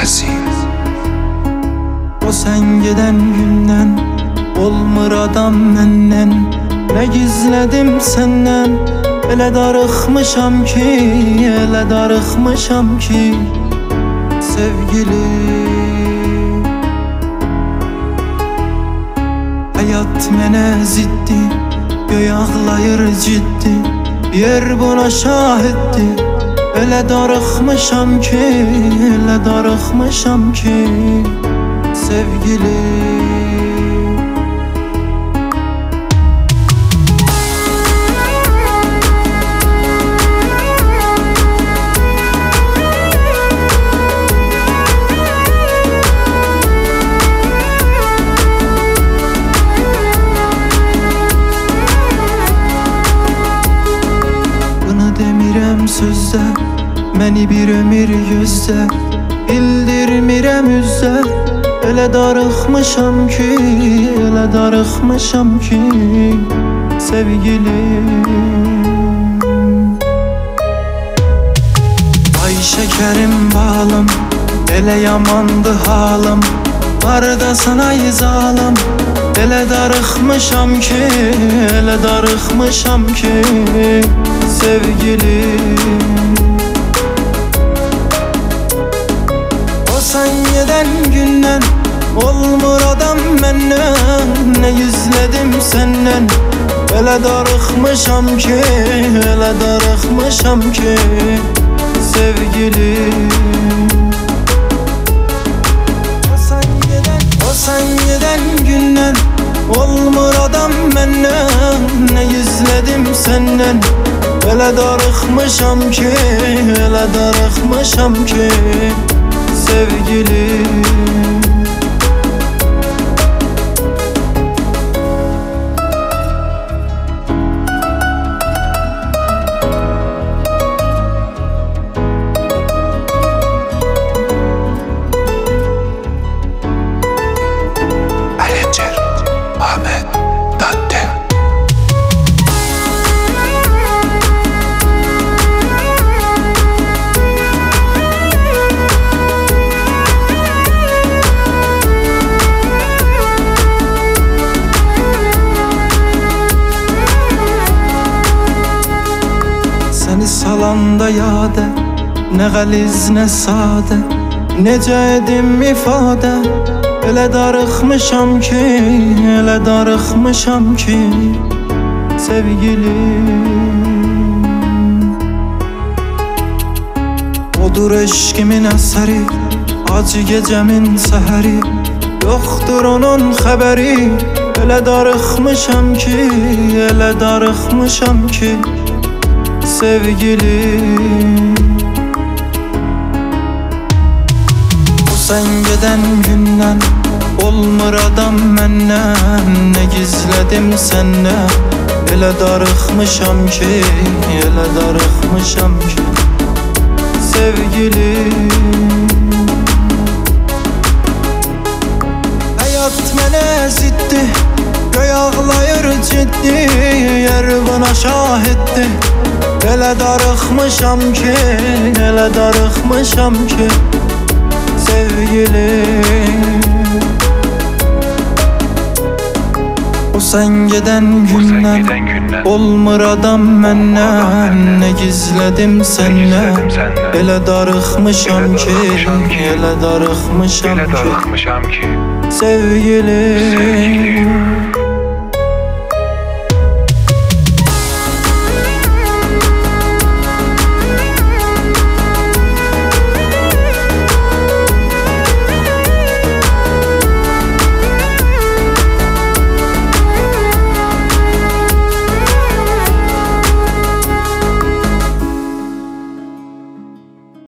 Əzim. O sen giden gündən olmur adam məndən. Ne gizledim senden, elə darıxmışam ki, elə darıxmışam ki sevgili. Hayat mənə ziddi, göy ağlayır ciddi, yer buna şahiddi. Elə darıxmışam ki, elə darıxmışam ki sevgili. Sözdə, məni bir ömür gözdə, bildirmirəm üzdə. Elə darıxmışam ki, elə darıxmışam ki sevgilim. Ay şekerim balım, elə yamandı halım, var da sana izalım. Elə darıxmışam ki, elə darıxmışam ki sevgilim. O sen giden gündən olmur adam məndən. Ne gizledim senden, elə darıxmışam ki, elə darıxmışam ki sevgilim. O sen giden gündən olmur adam məndən. Ne gizledim senden, elə darıxmışam ki, elə darıxmışam ki sevgilim. Ərəncər Ahmet Dadde. Səni salanda yadə, nə qəliz, nə sadə, necə edim ifadə. Elə darıxmışam ki, elə darıxmışam ki sevgilim. Odur eşkimin əsəri, acı gecəmin səhəri, yoxdur onun xəbəri. Elə darıxmışam ki, elə darıxmışam ki sevgilim. O sen giden gündən olmur adam məndən. Ne gizledim senden, elə darıxmışam ki, elə darıxmışam ki sevgilim. Hayat mənə ziddi, göy ağlayır ciddi, yer buna şahiddi. Elə darıxmışam ki, elə darıxmışam ki sevgilim. O sen giden gündən olmur adam məndən. Ne gizledim senden, elə darıxmışam ki, elə darıxmışam ki sevgilim.